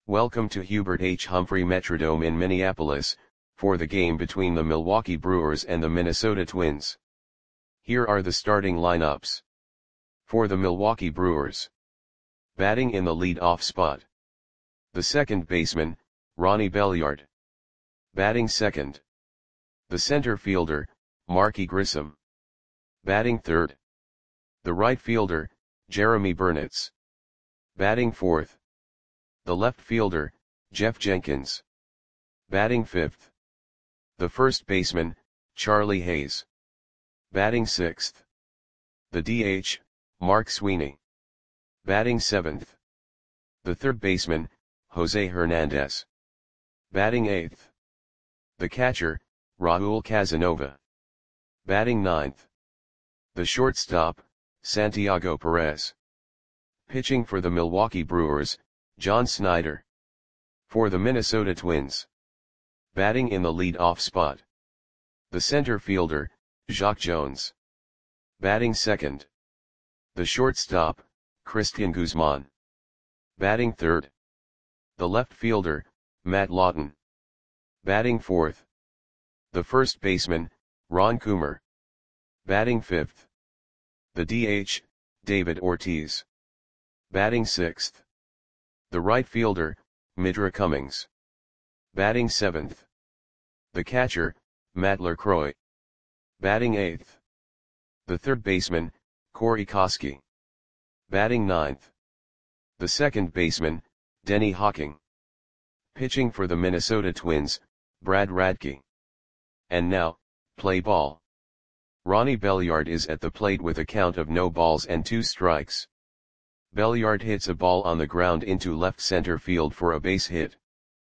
Welcome to Hubert H. Humphrey Metrodome in Minneapolis, for the game between the Milwaukee Brewers and the Minnesota Twins. Here are the starting lineups. For the Milwaukee Brewers. Batting in the lead-off spot. The second baseman, Ronnie Belliard. Batting second. The center fielder, Marky Grissom. Batting third. The right fielder, Jeremy Burnitz. Batting fourth. The left fielder, Jeff Jenkins. Batting fifth. The first baseman, Charlie Hayes. Batting sixth. The DH, Mark Sweeney. Batting seventh. The third baseman, Jose Hernandez. Batting eighth. The catcher, Raul Casanova. Batting ninth. The shortstop, Santiago Perez. Pitching for the Milwaukee Brewers, John Snyder. For the Minnesota Twins. Batting in the lead-off spot. The center fielder, Jacque Jones. Batting second. The shortstop, Cristian Guzman. Batting third. The left fielder, Matt Lawton. Batting fourth. The first baseman, Ron Coomer. Batting fifth. The DH, David Ortiz. Batting sixth. The right fielder, Midra Cummings. Batting seventh. The catcher, Matt LaCroix. Batting eighth. The third baseman, Corey Koskie. Batting ninth. The second baseman, Denny Hawking. Pitching for the Minnesota Twins, Brad Radke. And now, play ball. Ronnie Belliard is at the plate with a count of no balls and 2 strikes. Belliard hits a ball on the ground into left center field for a base hit.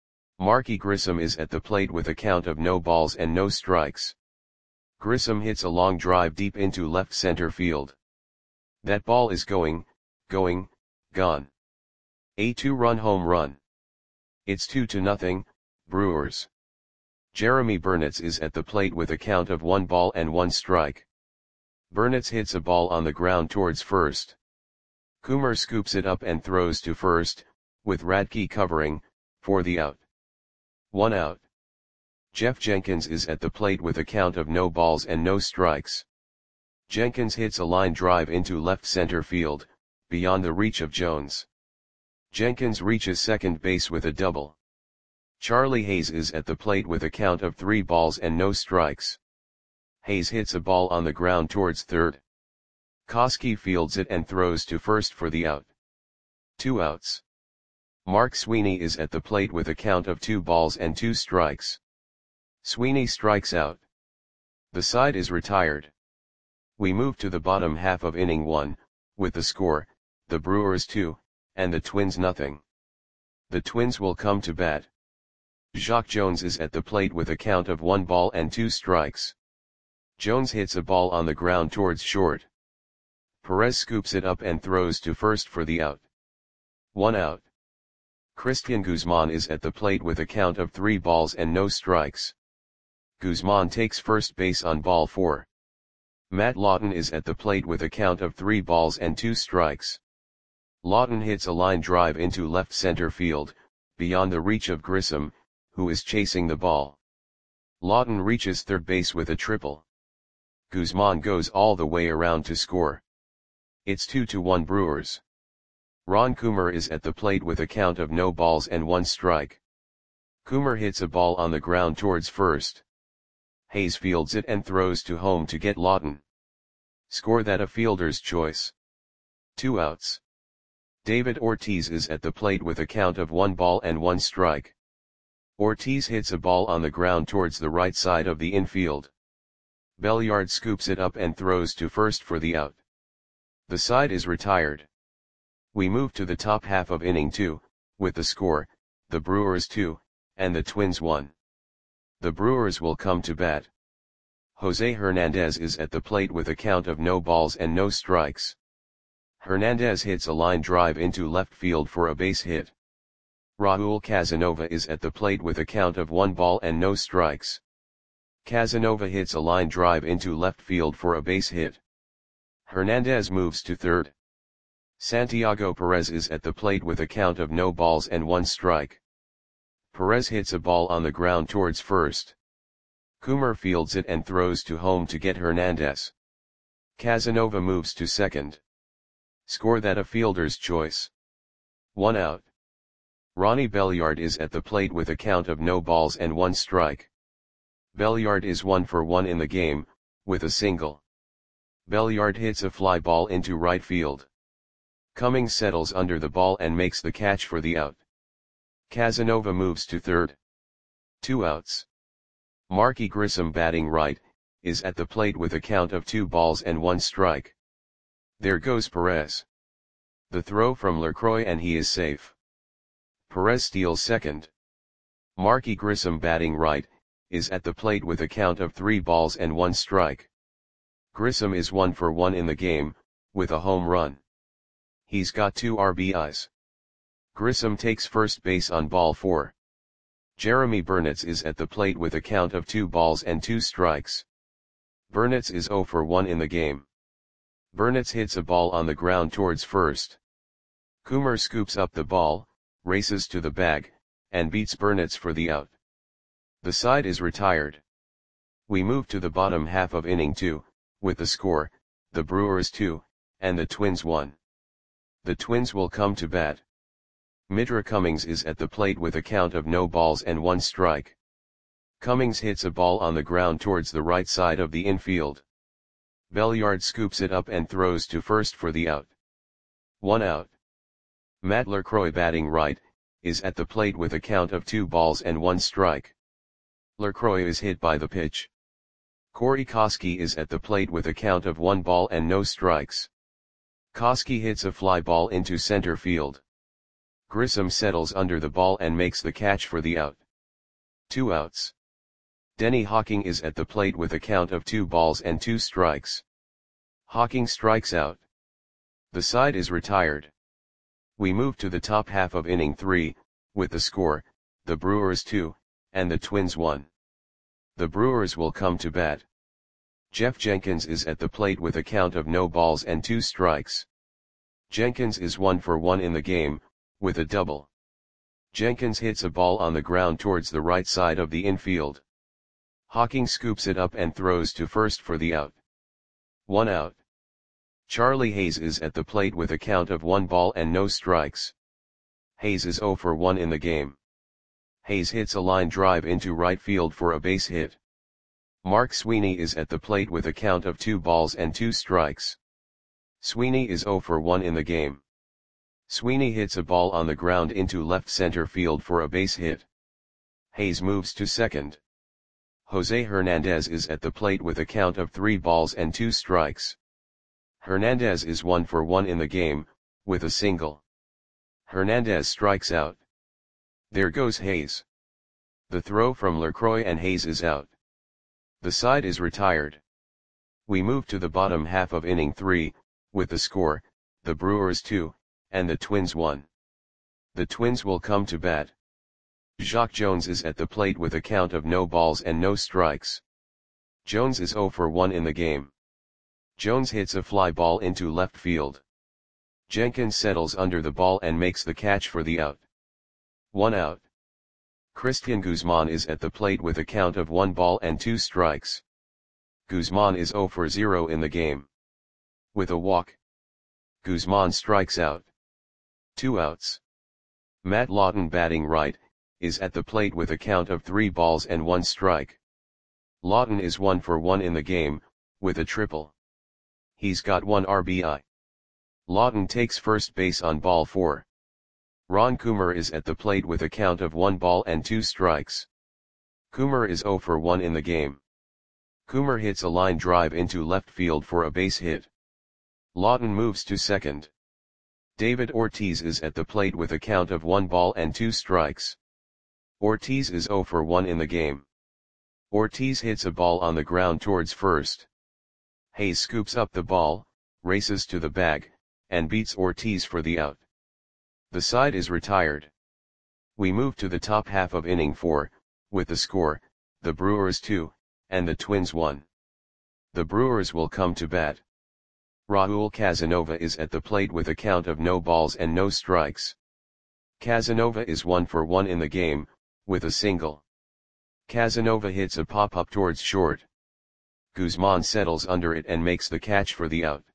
Marky Grissom is at the plate with a count of no balls and no strikes. Grissom hits a long drive deep into left center field. That ball is gone. A 2-run home run. It's 2-0, Brewers. Jeremy Burnitz is at the plate with a count of 1 ball and 1 strike. Burnitz hits a ball on the ground towards first. Coomer scoops it up and throws to first, with Radke covering, for the out. 1 out. Jeff Jenkins is at the plate with a count of no balls and no strikes. Jenkins hits a line drive into left center field, beyond the reach of Jones. Jenkins reaches second base with a double. Charlie Hayes is at the plate with a count of 3 balls and no strikes. Hayes hits a ball on the ground towards third. Koskie fields it and throws to first for the out. 2 outs. Mark Sweeney is at the plate with a count of 2 balls and 2 strikes. Sweeney strikes out. The side is retired. We move to the bottom half of inning 1, with the score, the Brewers 2, and the Twins 0. The Twins will come to bat. Jacque Jones is at the plate with a count of 1 ball and 2 strikes. Jones hits a ball on the ground towards short. Perez scoops it up and throws to first for the out. 1 out. Cristian Guzman is at the plate with a count of 3 balls and no strikes. Guzman takes first base on ball 4. Matt Lawton is at the plate with a count of 3 balls and 2 strikes. Lawton hits a line drive into left center field, beyond the reach of Grissom, who is chasing the ball. Lawton reaches third base with a triple. Guzman goes all the way around to score. It's 2-1 Brewers. Ron Coomer is at the plate with a count of no balls and 1 strike. Coomer hits a ball on the ground towards first. Hayes fields it and throws to home to get Lawton. Score that a fielder's choice. 2 outs. David Ortiz is at the plate with a count of 1 ball and 1 strike. Ortiz hits a ball on the ground towards the right side of the infield. Belliard scoops it up and throws to first for the out. The side is retired. We move to the top half of inning 2, with the score, the Brewers 2, and the Twins 1. The Brewers will come to bat. Jose Hernandez is at the plate with a count of no balls and no strikes. Hernandez hits a line drive into left field for a base hit. Raul Casanova is at the plate with a count of 1 ball and no strikes. Casanova hits a line drive into left field for a base hit. Hernandez moves to third. Santiago Perez is at the plate with a count of no balls and one strike. Perez hits a ball on the ground towards first. Coomer fields it and throws to home to get Hernandez. Casanova moves to second. Score that a fielder's choice. 1 out. Ronnie Belliard is at the plate with a count of no balls and one strike. Belliard is 1 for 1 in the game, with a single. Belliard hits a fly ball into right field. Cummings settles under the ball and makes the catch for the out. Casanova moves to third. 2 outs. Marky Grissom, batting right, is at the plate with a count of 2 balls and 1 strike. There goes Perez. The throw from LaCroix and he is safe. Perez steals second. Marky Grissom, batting right, is at the plate with a count of 3 balls and 1 strike. Grissom is 1 for 1 in the game, with a home run. He's got 2 RBIs. Grissom takes first base on ball 4. Jeremy Burnitz is at the plate with a count of 2 balls and 2 strikes. Burnitz is 0 for 1 in the game. Burnitz hits a ball on the ground towards first. Coomer scoops up the ball, races to the bag, and beats Burnitz for the out. The side is retired. We move to the bottom half of inning 2, with the score, the Brewers 2, and the Twins 1. The Twins will come to bat. Mitra Cummings is at the plate with a count of no balls and 1 strike. Cummings hits a ball on the ground towards the right side of the infield. Belliard scoops it up and throws to first for the out. 1 out. Matt LaCroix, batting right, is at the plate with a count of 2 balls and 1 strike. LaCroix is hit by the pitch. Corey Koskie is at the plate with a count of 1 ball and no strikes. Koskie hits a fly ball into center field. Grissom settles under the ball and makes the catch for the out. 2 outs. Denny Hawking is at the plate with a count of 2 balls and 2 strikes. Hawking strikes out. The side is retired. We move to the top half of inning 3, with the score, the Brewers 2, and the Twins 1. The Brewers will come to bat. Jeff Jenkins is at the plate with a count of no balls and 2 strikes. Jenkins is 1 for 1 in the game, with a double. Jenkins hits a ball on the ground towards the right side of the infield. Hawking scoops it up and throws to first for the out. 1 out. Charlie Hayes is at the plate with a count of 1 ball and no strikes. Hayes is 0 for 1 in the game. Hayes hits a line drive into right field for a base hit. Mark Sweeney is at the plate with a count of 2 balls and 2 strikes. Sweeney is 0 for 1 in the game. Sweeney hits a ball on the ground into left center field for a base hit. Hayes moves to second. Jose Hernandez is at the plate with a count of 3 balls and 2 strikes. Hernandez is 1 for 1 in the game, with a single. Hernandez strikes out. There goes Hayes. The throw from LaCroix and Hayes is out. The side is retired. We move to the bottom half of inning 3, with the score, the Brewers 2, and the Twins 1. The Twins will come to bat. Jacque Jones is at the plate with a count of no balls and no strikes. Jones is 0 for 1 in the game. Jones hits a fly ball into left field. Jenkins settles under the ball and makes the catch for the out. 1 out. Christian Guzman is at the plate with a count of 1 ball and 2 strikes. Guzman is 0 for 0 in the game. With a walk, Guzman strikes out. 2 outs. Matt Lawton, batting right, is at the plate with a count of 3 balls and 1 strike. Lawton is 1 for 1 in the game, with a triple. He's got 1 RBI. Lawton takes first base on ball 4. Ron Coomer is at the plate with a count of 1 ball and 2 strikes. Coomer is 0 for 1 in the game. Coomer hits a line drive into left field for a base hit. Lawton moves to second. David Ortiz is at the plate with a count of 1 ball and 2 strikes. Ortiz is 0 for 1 in the game. Ortiz hits a ball on the ground towards first. Hayes scoops up the ball, races to the bag, and beats Ortiz for the out. The side is retired. We move to the top half of inning 4, with the score, the Brewers 2, and the Twins 1. The Brewers will come to bat. Raul Casanova is at the plate with a count of no balls and no strikes. Casanova is 1 for 1 in the game, with a single. Casanova hits a pop-up towards short. Guzman settles under it and makes the catch for the out.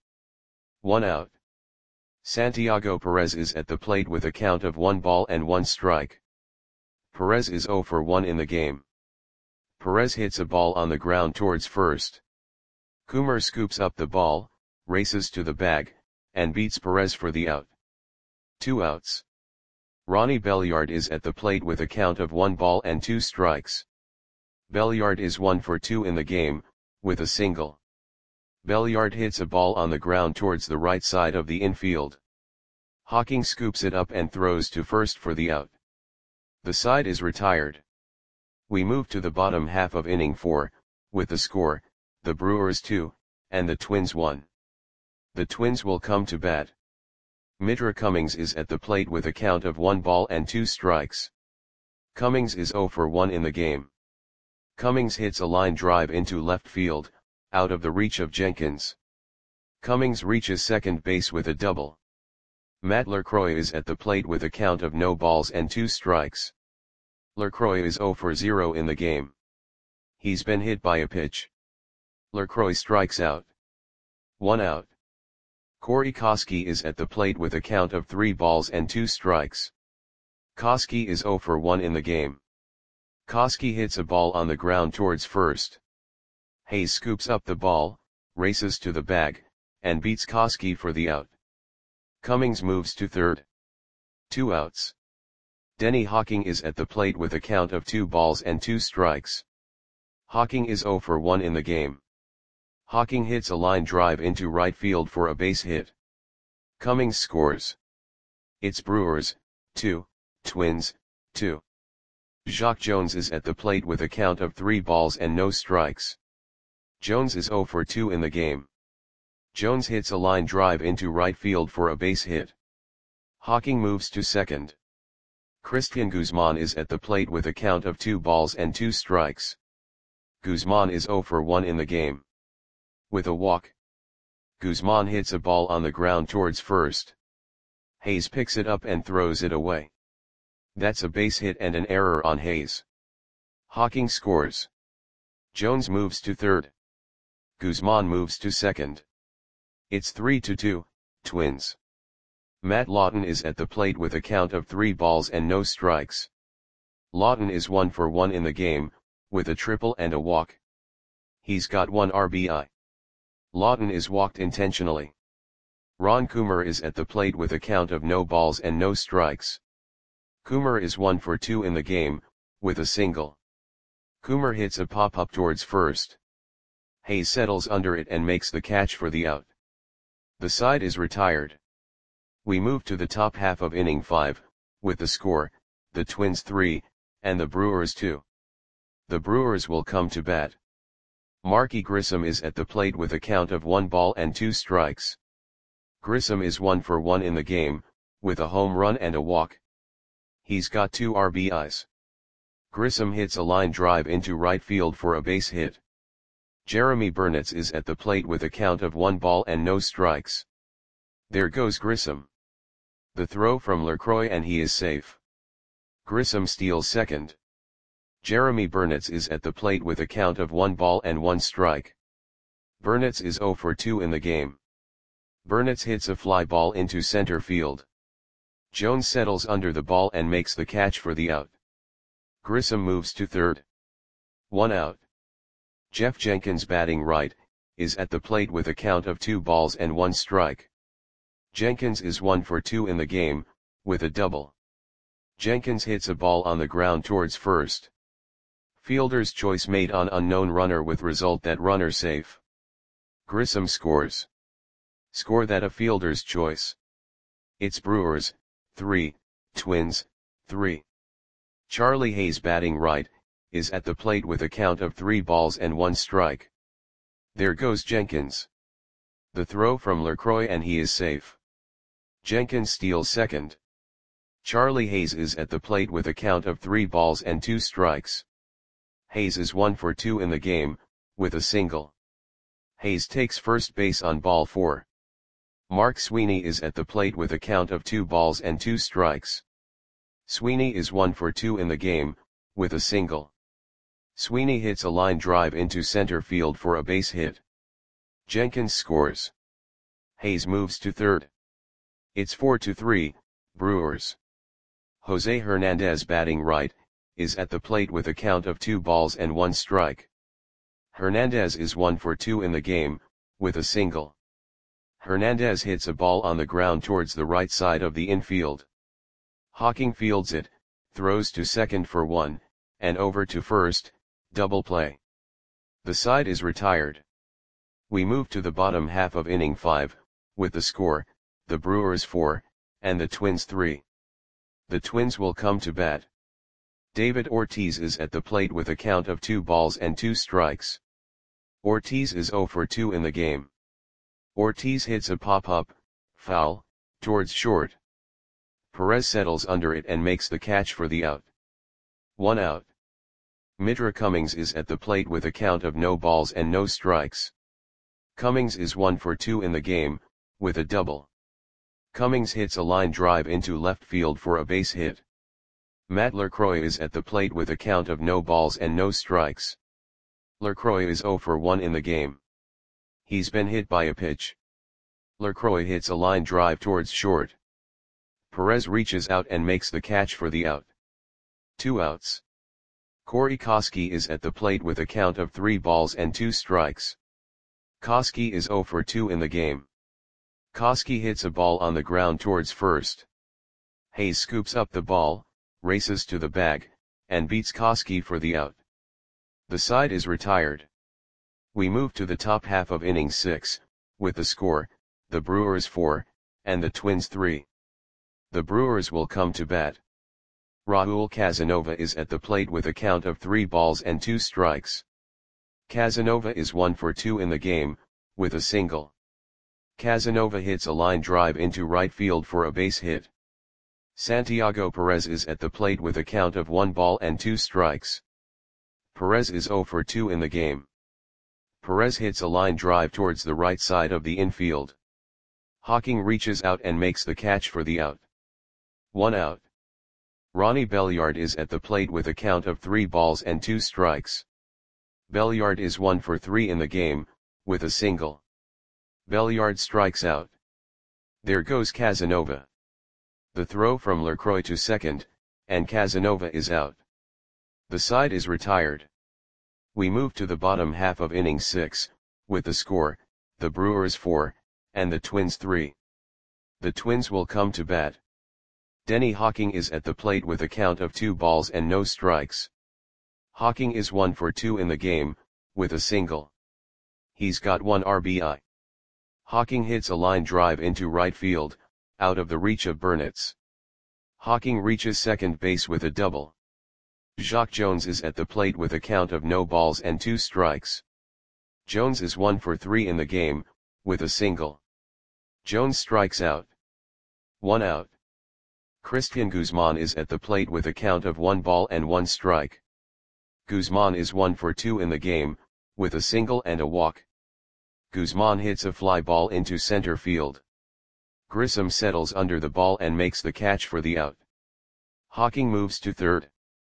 1 out. Santiago Perez is at the plate with a count of 1 ball and 1 strike. Perez is 0 for 1 in the game. Perez hits a ball on the ground towards first. Coomer scoops up the ball, races to the bag, and beats Perez for the out. 2 outs. Ronnie Belliard is at the plate with a count of 1 ball and 2 strikes. Belliard is 1 for 2 in the game, with a single. Belliard hits a ball on the ground towards the right side of the infield. Hawking scoops it up and throws to first for the out. The side is retired. We move to the bottom half of inning 4, with the score, the Brewers 2, and the Twins 1. The Twins will come to bat. Mitra Cummings is at the plate with a count of 1 ball and 2 strikes. Cummings is 0 for 1 in the game. Cummings hits a line drive into left field, out of the reach of Jenkins. Cummings reaches second base with a double. Matt LaCroix is at the plate with a count of no balls and 2 strikes. LaCroix is 0 for 0 in the game. He's been hit by a pitch. LaCroix strikes out. 1 out. Corey Koskie is at the plate with a count of 3 balls and 2 strikes. Koskie is 0 for 1 in the game. Koskie hits a ball on the ground towards first. Hayes scoops up the ball, races to the bag, and beats Koskie for the out. Cummings moves to third. 2 outs. Denny Hawking is at the plate with a count of 2 balls and 2 strikes. Hawking is 0 for 1 in the game. Hawking hits a line drive into right field for a base hit. Cummings scores. It's Brewers, 2, Twins, 2. Jacque Jones is at the plate with a count of 3 balls and no strikes. Jones is 0 for 2 in the game. Jones hits a line drive into right field for a base hit. Hawking moves to second. Christian Guzman is at the plate with a count of 2 balls and 2 strikes. Guzman is 0 for 1 in the game. With a walk, Guzman hits a ball on the ground towards first. Hayes picks it up and throws it away. That's a base hit and an error on Hayes. Hawking scores. Jones moves to third. Guzman moves to second. It's 3-2, Twins. Matt Lawton is at the plate with a count of 3 balls and no strikes. Lawton is 1 for 1 in the game, with a triple and a walk. He's got 1 RBI. Lawton is walked intentionally. Ron Coomer is at the plate with a count of no balls and no strikes. Coomer is 1 for 2 in the game, with a single. Coomer hits a pop-up towards first. Hayes settles under it and makes the catch for the out. The side is retired. We move to the top half of inning 5, with the score, the Twins 3, and the Brewers 2. The Brewers will come to bat. Marky Grissom is at the plate with a count of 1 ball and 2 strikes. Grissom is 1 for 1 in the game, with a home run and a walk. He's got 2 RBIs. Grissom hits a line drive into right field for a base hit. Jeremy Burnitz is at the plate with a count of 1 ball and no strikes. There goes Grissom. The throw from LaCroix and he is safe. Grissom steals second. Jeremy Burnitz is at the plate with a count of 1 ball and 1 strike. Burnitz is 0 for 2 in the game. Burnitz hits a fly ball into center field. Jones settles under the ball and makes the catch for the out. Grissom moves to third. 1 out. Jeff Jenkins, batting right, is at the plate with a count of 2 balls and 1 strike. Jenkins is 1 for 2 in the game, with a double. Jenkins hits a ball on the ground towards first. Fielder's choice made on unknown runner with result that runner safe. Grissom scores. Score that a fielder's choice. It's Brewers, 3, Twins, 3. Charlie Hayes, batting right, is at the plate with a count of 3 balls and 1 strike. There goes Jenkins. The throw from LaCroix and he is safe. Jenkins steals second. Charlie Hayes is at the plate with a count of 3 balls and 2 strikes. Hayes is 1 for 2 in the game, with a single. Hayes takes first base on ball 4. Mark Sweeney is at the plate with a count of 2 balls and 2 strikes. Sweeney is 1 for 2 in the game, with a single. Sweeney hits a line drive into center field for a base hit. Jenkins scores. Hayes moves to third. It's 4-3, Brewers. Jose Hernandez, batting right, is at the plate with a count of 2 balls and 1 strike. Hernandez is 1 for 2 in the game, with a single. Hernandez hits a ball on the ground towards the right side of the infield. Hawking fields it, throws to second for 1, and over to first, double play. The side is retired. We move to the bottom half of inning 5, with the score, the Brewers 4, and the Twins 3. The Twins will come to bat. David Ortiz is at the plate with a count of 2 balls and 2 strikes. Ortiz is 0 for 2 in the game. Ortiz hits a pop-up, foul, towards short. Perez settles under it and makes the catch for the out. 1 out. Mitra Cummings is at the plate with a count of no balls and no strikes. Cummings is 1 for 2 in the game, with a double. Cummings hits a line drive into left field for a base hit. Matt LaCroix is at the plate with a count of no balls and no strikes. LaCroix is 0 for 1 in the game. He's been hit by a pitch. LaCroix hits a line drive towards short. Perez reaches out and makes the catch for the out. 2 outs. Corey Koskie is at the plate with a count of 3 balls and 2 strikes. Koskie is 0 for 2 in the game. Koskie hits a ball on the ground towards first. Hayes scoops up the ball, races to the bag, and beats Koskie for the out. The side is retired. We move to the top half of inning 6, with the score, the Brewers 4, and the Twins 3. The Brewers will come to bat. Raul Casanova is at the plate with a count of 3 balls and 2 strikes. Casanova is 1 for 2 in the game, with a single. Casanova hits a line drive into right field for a base hit. Santiago Perez is at the plate with a count of 1 ball and 2 strikes. Perez is 0 for 2 in the game. Perez hits a line drive towards the right side of the infield. Hawking reaches out and makes the catch for the out. 1 out. Ronnie Belliard is at the plate with a count of 3 balls and 2 strikes. Belliard is 1 for 3 in the game, with a single. Belliard strikes out. There goes Casanova. The throw from LaCroix to second, and Casanova is out. The side is retired. We move to the bottom half of inning 6, with the score, the Brewers 4, and the Twins 3. The Twins will come to bat. Denny Hawking is at the plate with a count of 2 balls and no strikes. Hawking is 1 for 2 in the game, with a single. He's got 1 RBI. Hawking hits a line drive into right field, out of the reach of Burnitz. Hawking reaches second base with a double. Jacque Jones is at the plate with a count of no balls and 2 strikes. Jones is 1 for 3 in the game, with a single. Jones strikes out. 1 out. Christian Guzman is at the plate with a count of 1 ball and 1 strike. Guzman is 1 for 2 in the game, with a single and a walk. Guzman hits a fly ball into center field. Grissom settles under the ball and makes the catch for the out. Hawking moves to third.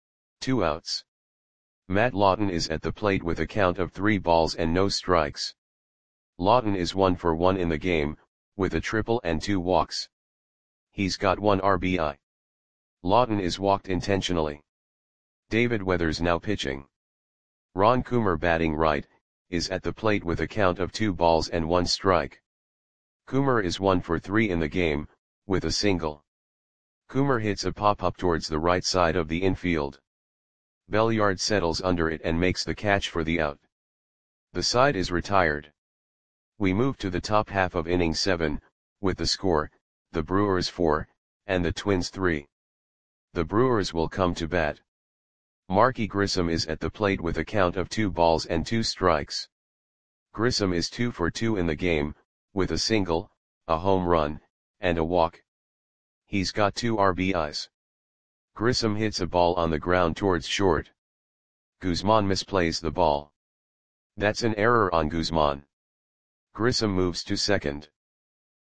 2 outs. Matt Lawton is at the plate with a count of 3 balls and no strikes. Lawton is 1 for 1 in the game, with a triple and 2 walks. He's got 1 RBI. Lawton is walked intentionally. David Weathers now pitching. Ron Coomer, batting right, is at the plate with a count of 2 balls and 1 strike. Coomer is 1 for 3 in the game, with a single. Coomer hits a pop-up towards the right side of the infield. Belliard settles under it and makes the catch for the out. The side is retired. We move to the top half of inning 7, with the score, the Brewers 4, and the Twins 3. The Brewers will come to bat. Marky Grissom is at the plate with a count of 2 balls and 2 strikes. Grissom is 2 for 2 in the game, with a single, a home run, and a walk. He's got 2 RBIs. Grissom hits a ball on the ground towards short. Guzman misplays the ball. That's an error on Guzman. Grissom moves to second.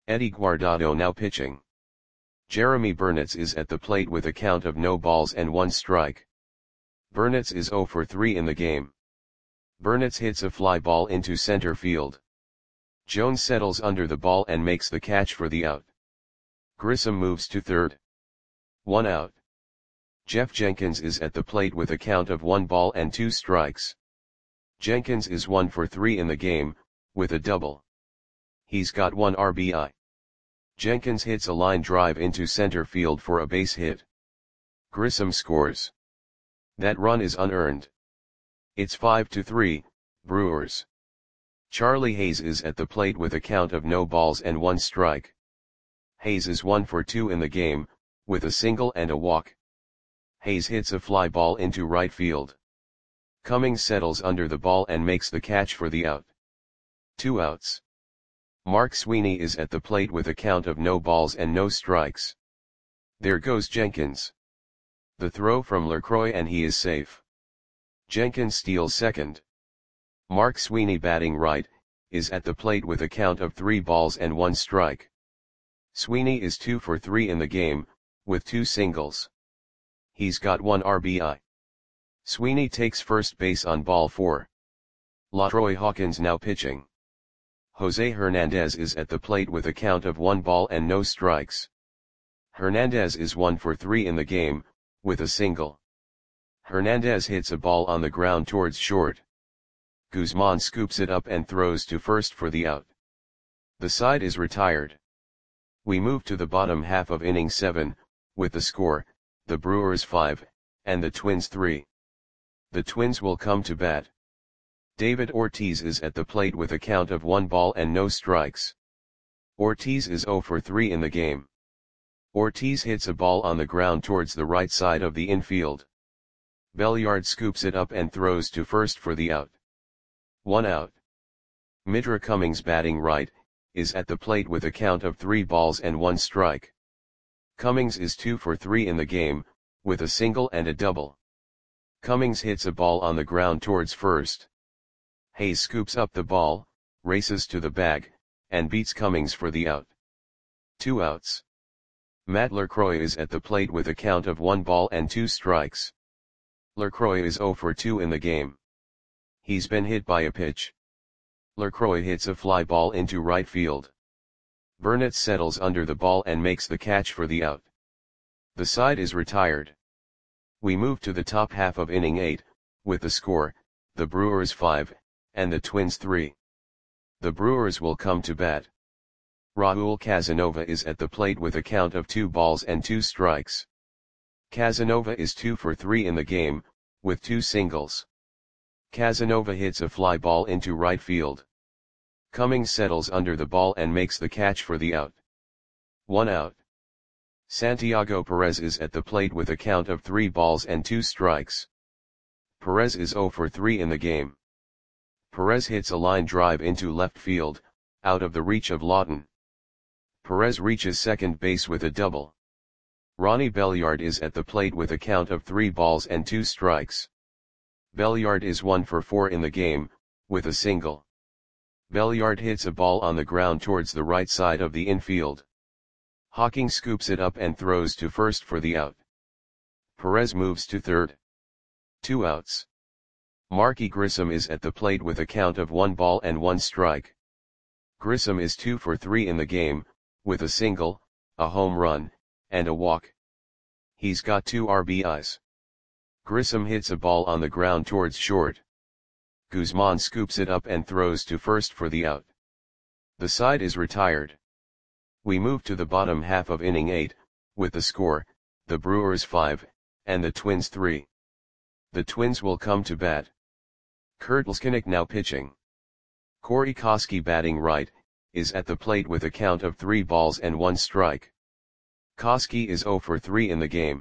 Eddie Guardado now pitching. Jeremy Burnitz is at the plate with a count of no balls and 1 strike. Burnitz is 0 for 3 in the game. Burnitz hits a fly ball into center field. Jones settles under the ball and makes the catch for the out. Grissom moves to third. 1 out. Jeff Jenkins is at the plate with a count of 1 ball and 2 strikes. Jenkins is 1 for 3 in the game, with a double. He's got 1 RBI. Jenkins hits a line drive into center field for a base hit. Grissom scores. That run is unearned. It's 5-3, Brewers. Charlie Hayes is at the plate with a count of no balls and 1 strike. Hayes is 1 for 2 in the game, with a single and a walk. Hayes hits a fly ball into right field. Cummings settles under the ball and makes the catch for the out. 2 outs. Mark Sweeney is at the plate with a count of no balls and no strikes. There goes Jenkins. The throw from LaCroix and he is safe. Jenkins steals second. Mark Sweeney batting right, is at the plate with a count of 3 balls and 1 strike. Sweeney is 2 for 3 in the game, with 2 singles. He's got 1 RBI. Sweeney takes first base on ball 4. LaTroy Hawkins now pitching. Jose Hernandez is at the plate with a count of 1 ball and no strikes. Hernandez is 1 for 3 in the game, with a single. Hernandez hits a ball on the ground towards short. Guzman scoops it up and throws to first for the out. The side is retired. We move to the bottom half of inning 7, with the score, the Brewers 5, and the Twins 3. The Twins will come to bat. David Ortiz is at the plate with a count of 1 ball and no strikes. Ortiz is 0 for 3 in the game. Ortiz hits a ball on the ground towards the right side of the infield. Belliard scoops it up and throws to first for the out. 1 out. Mitra Cummings batting right, is at the plate with a count of 3 balls and 1 strike. Cummings is 2 for 3 in the game, with a single and a double. Cummings hits a ball on the ground towards first. Hayes scoops up the ball, races to the bag, and beats Cummings for the out. 2 outs. Matt LaCroix is at the plate with a count of 1 ball and 2 strikes. LaCroix is 0 for 2 in the game. He's been hit by a pitch. LaCroix hits a fly ball into right field. Burnitz settles under the ball and makes the catch for the out. The side is retired. We move to the top half of inning 8, with the score, the Brewers 5, and the Twins 3. The Brewers will come to bat. Raul Casanova is at the plate with a count of 2 balls and 2 strikes. Casanova is 2 for 3 in the game, with 2 singles. Casanova hits a fly ball into right field. Cummings settles under the ball and makes the catch for the out. 1 out. Santiago Perez is at the plate with a count of 3 balls and 2 strikes. Perez is 0 for 3 in the game. Perez hits a line drive into left field, out of the reach of Lawton. Perez reaches second base with a double. Ronnie Belliard is at the plate with a count of 3 balls and 2 strikes. Belliard is 1 for 4 in the game, with a single. Belliard hits a ball on the ground towards the right side of the infield. Hawking scoops it up and throws to first for the out. Perez moves to third. 2 outs. Marky Grissom is at the plate with a count of 1 ball and 1 strike. Grissom is 2 for 3 in the game, with a single, a home run, and a walk. He's got 2 RBIs. Grissom hits a ball on the ground towards short. Guzman scoops it up and throws to first for the out. The side is retired. We move to the bottom half of inning 8, with the score, the Brewers 5, and the Twins 3. The Twins will come to bat. Kurt Leskinick now pitching. Corey Koski batting right, is at the plate with a count of 3 balls and 1 strike. Koski is 0 for 3 in the game.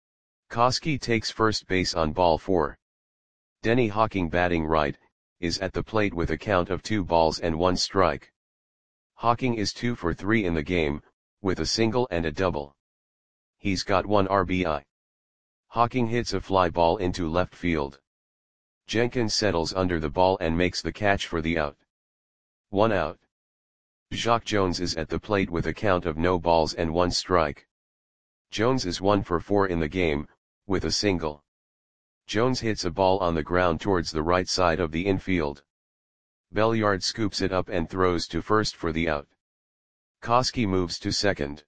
Koski takes first base on ball 4. Denny Hawking batting right, is at the plate with a count of 2 balls and 1 strike. Hawking is 2 for 3 in the game, with a single and a double. He's got 1 RBI. Hawking hits a fly ball into left field. Jenkins settles under the ball and makes the catch for the out. 1 out. Jacque Jones is at the plate with a count of no balls and 1 strike. Jones is 1 for 4 in the game, with a single. Jones hits a ball on the ground towards the right side of the infield. Belliard scoops it up and throws to first for the out. Koski moves to second.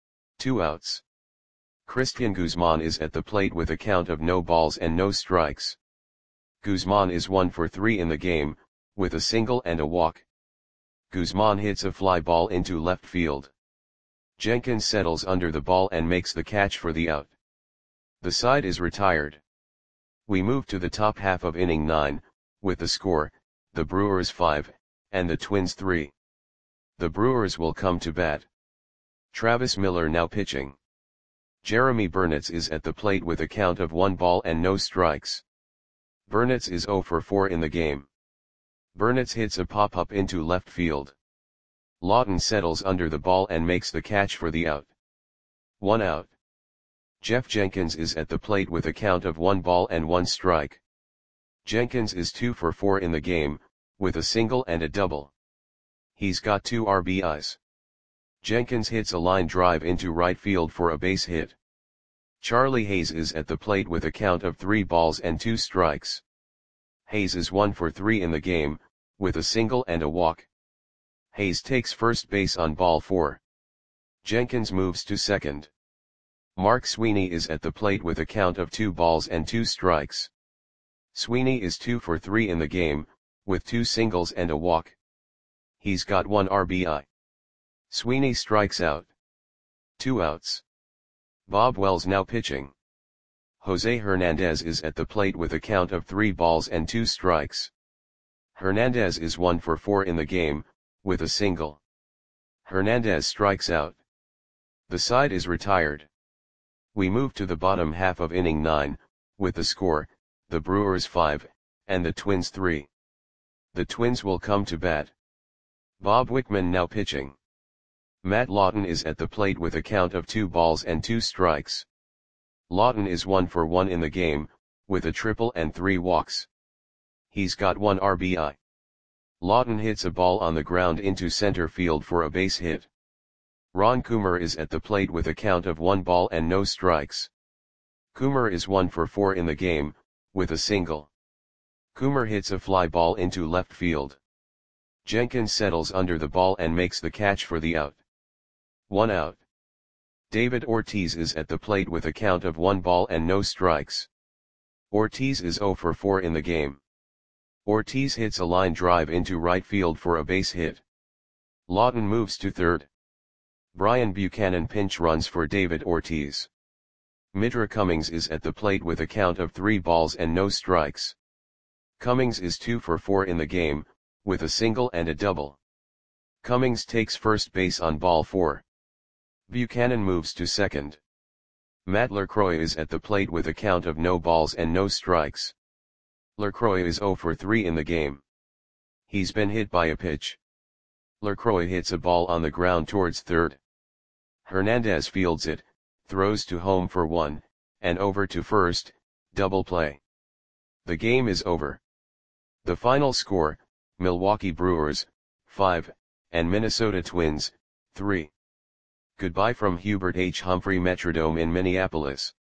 2 outs. Christian Guzman is at the plate with a count of no balls and no strikes. Guzman is 1 for 3 in the game, with a single and a walk. Guzman hits a fly ball into left field. Jenkins settles under the ball and makes the catch for the out. The side is retired. We move to the top half of inning 9, with the score, the Brewers 5, and the Twins 3. The Brewers will come to bat. Travis Miller now pitching. Jeremy Burnitz is at the plate with a count of 1 ball and no strikes. Burnitz is 0 for 4 in the game. Burnitz hits a pop-up into left field. Lawton settles under the ball and makes the catch for the out. 1 out. Jeff Jenkins is at the plate with a count of 1 ball and 1 strike. Jenkins is 2 for 4 in the game, with a single and a double. He's got 2 RBIs. Jenkins hits a line drive into right field for a base hit. Charlie Hayes is at the plate with a count of 3 balls and 2 strikes. Hayes is 1 for 3 in the game, with a single and a walk. Hayes takes first base on ball 4. Jenkins moves to second. Mark Sweeney is at the plate with a count of 2 balls and 2 strikes. Sweeney is 2 for 3 in the game, with 2 singles and a walk. He's got 1 RBI. Sweeney strikes out. 2 outs. Bob Wells now pitching. Jose Hernandez is at the plate with a count of 3 balls and 2 strikes. Hernandez is 1 for 4 in the game, with a single. Hernandez strikes out. The side is retired. We move to the bottom half of inning 9, with the score, the Brewers 5, and the Twins 3. The Twins will come to bat. Bob Wickman now pitching. Matt Lawton is at the plate with a count of 2 balls and 2 strikes. Lawton is 1 for 1 in the game, with a triple and 3 walks. He's got 1 RBI. Lawton hits a ball on the ground into center field for a base hit. Ron Coomer is at the plate with a count of 1 ball and no strikes. Coomer is 1 for 4 in the game, with a single. Coomer hits a fly ball into left field. Jenkins settles under the ball and makes the catch for the out. 1 out. David Ortiz is at the plate with a count of 1 ball and no strikes. Ortiz is 0 for 4 in the game. Ortiz hits a line drive into right field for a base hit. Lawton moves to third. Brian Buchanan pinch runs for David Ortiz. Midra Cummings is at the plate with a count of 3 balls and no strikes. Cummings is 2 for 4 in the game, with a single and a double. Cummings takes first base on ball 4. Buchanan moves to second. Matt LaCroix is at the plate with a count of no balls and no strikes. LaCroix is 0 for 3 in the game. He's been hit by a pitch. LaCroix hits a ball on the ground towards third. Hernandez fields it, throws to home for 1, and over to first, double play. The game is over. The final score, Milwaukee Brewers, 5, and Minnesota Twins, 3. Goodbye from Hubert H. Humphrey Metrodome in Minneapolis.